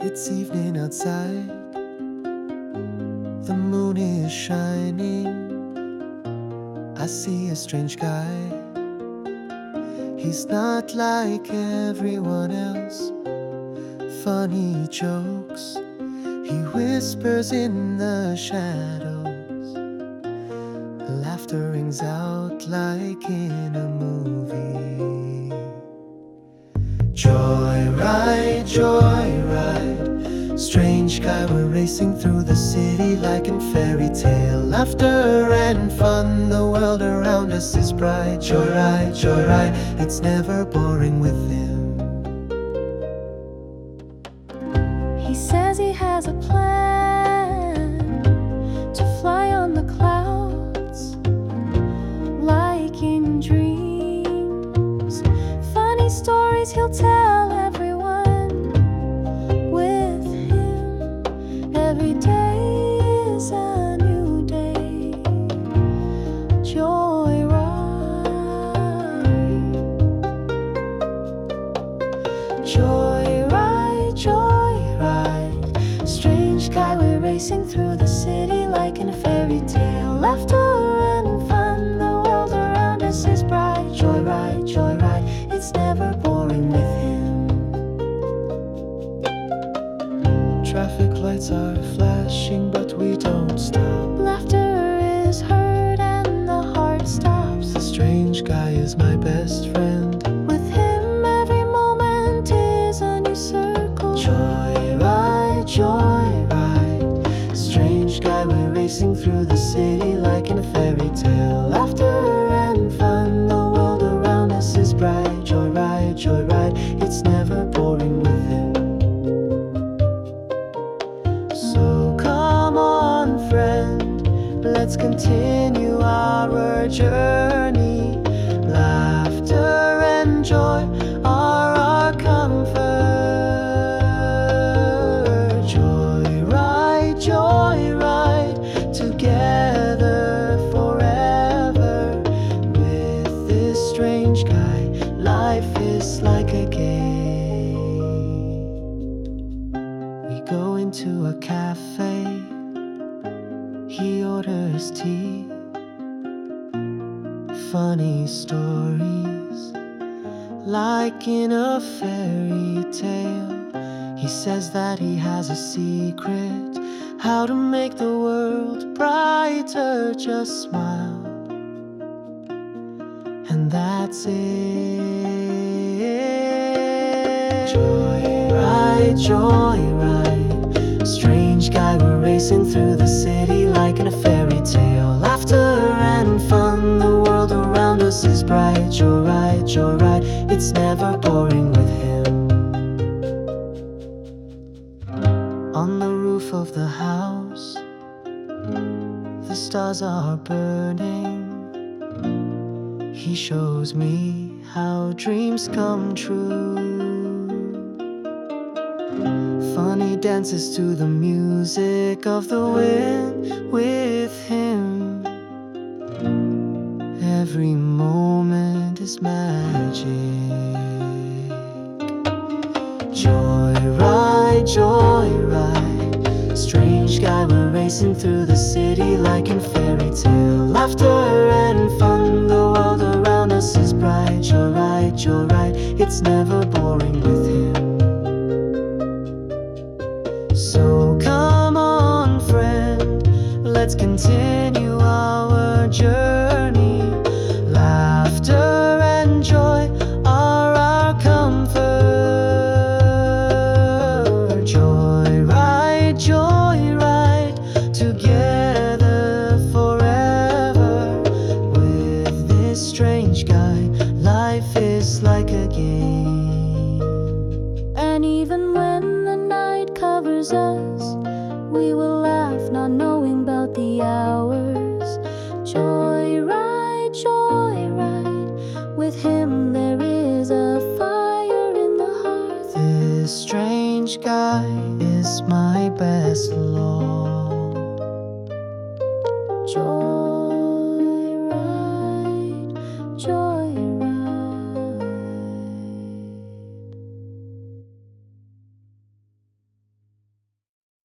It's evening outside, the moon is shining. I see a strange guy. He's not like everyone else. Funny jokes, he whispers in the shadows. Laughter rings out like in a movie. Joyride, joyride, strange guy, we're racing through the city like in fairy tale. Laughter and fun, the world around us is bright. Joyride, joyride, it's never boring with him. He says he has a plan to fly on the clouds like in dreams. Funny stories he'll tell everyone. With him, every day is a new day. Joyride, joyride, joyride. Strange guy, we're racing through the city like in a fairy tale. Laughter and fun, the world around us is bright. Joyride, joyride, it's never boring with him. Traffic lights are flashing, but we don't stop. Laughter is heard and the heart stops. The strange guy is my best friend. With him, every moment is a new circle. Joyride, joyride, strange guy, we're racing through the city like in a fairy tale. Laughter and fun, the world around us is bright. Joyride, joyride, it's never boring with him. So come on, friend, let's continue our journey. Laughter and joy are our comfort. Joyride, joyride, together forever. With this strange guy, life is like a game. We go into a cafe, he orders tea. Funny stories, like in a fairy tale. He says that he has a secret, how to make the world brighter. Just smile, and that's it. Joyride, joyride, strange guy, we're racing through the city like in a fairy tale. Laughter and fun, the world around us is bright. Joyride, joyride, it's never boring with him. On the roof of the house, the stars are burning. He shows me how dreams come true. Funny dances to the music of the wind. With him, every moment is magic. Joyride, joyride, strange guy, we're racing through the city like in fairy tale. Laughter and fun, the world around us is bright. Joyride, joyride, it's never boring with him. So come on, friend, let's continue our journey. Laughter and joy are our comfort. Joyride, joyride, together forever. With this strange guy, life is like a game. And even when the night covers us, we will laugh, not knowing about the hours. Joyride, joyride, with him there is a fire in the hearth. This strange guy is my best lord. Joy